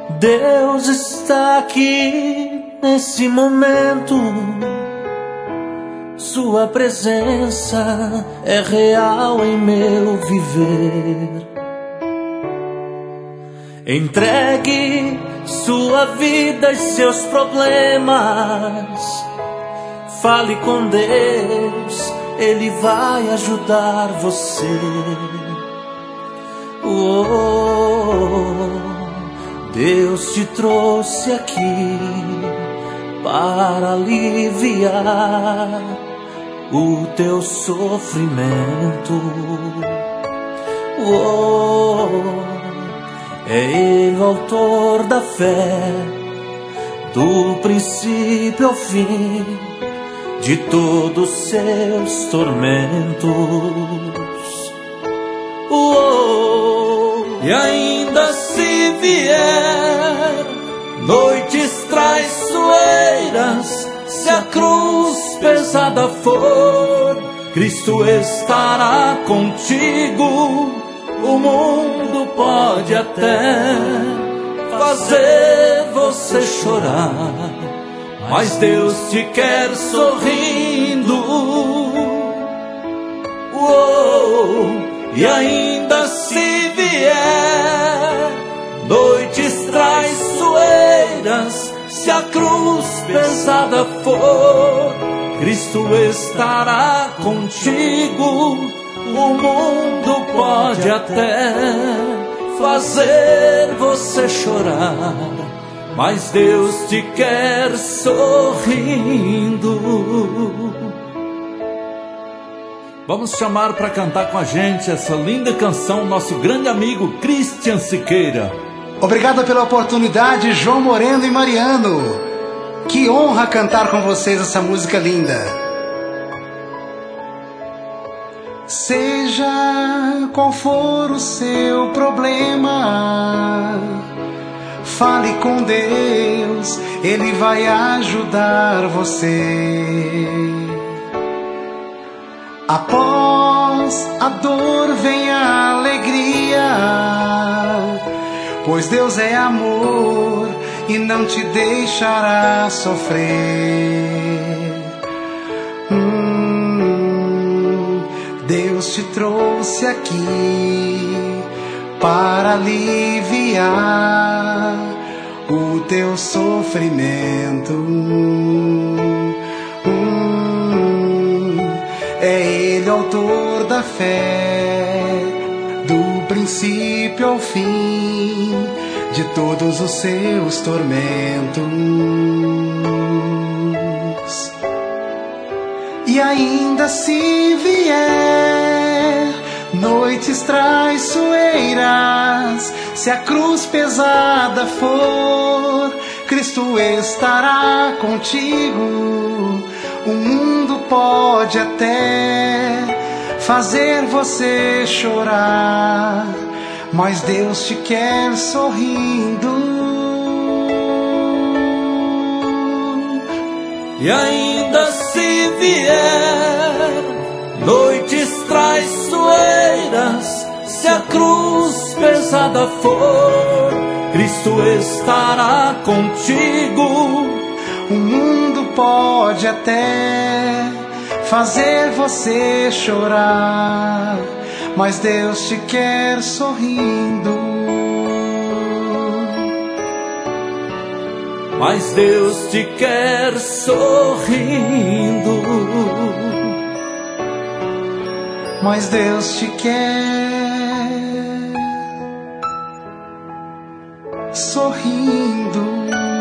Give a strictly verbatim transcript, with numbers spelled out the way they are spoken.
Deus está aqui nesse momento. Sua presença é real em meu viver. Entregue sua vida e seus problemas. Fale com Deus, Ele vai ajudar você. Oh, Deus te trouxe aqui para aliviar o teu sofrimento. Oh, é Ele o autor da fé, do princípio ao fim de todos seus tormentos. Oh, e ainda se vier noites traiçoeiras, se a cruz pesada for, Cristo estará contigo. O mundo pode até fazer você chorar, mas Deus te quer sorrindo. Oh, e ainda se vier noites traiçoeiras, se a cruz pesada for, Cristo estará contigo. O mundo pode até fazer você chorar, mas Deus te quer sorrindo. Vamos chamar para cantar com a gente essa linda canção nosso grande amigo Christian Siqueira. Obrigado pela oportunidade, João Moreno e Mariano. Que honra cantar com vocês essa música linda. Seja qual for o seu problema, fale com Deus, Ele vai ajudar você. Após a dor vem a alegria, pois Deus é amor e não te deixará sofrer. Hum, Deus te trouxe aqui para aliviar o teu sofrimento. Hum, é Ele autor da fé, do princípio ao fim de todos os seus tormentos. E ainda se vier noites traiçoeiras, se a cruz pesada for, Cristo estará contigo. O mundo pode até fazer você chorar, mas Deus te quer sorrindo. E ainda se vier noites traiçoeiras, se a cruz pesada for, Cristo estará contigo. O mundo pode até fazer você chorar, mas Deus te quer sorrindo. Mas Deus te quer sorrindo. Mas Deus te quer sorrindo.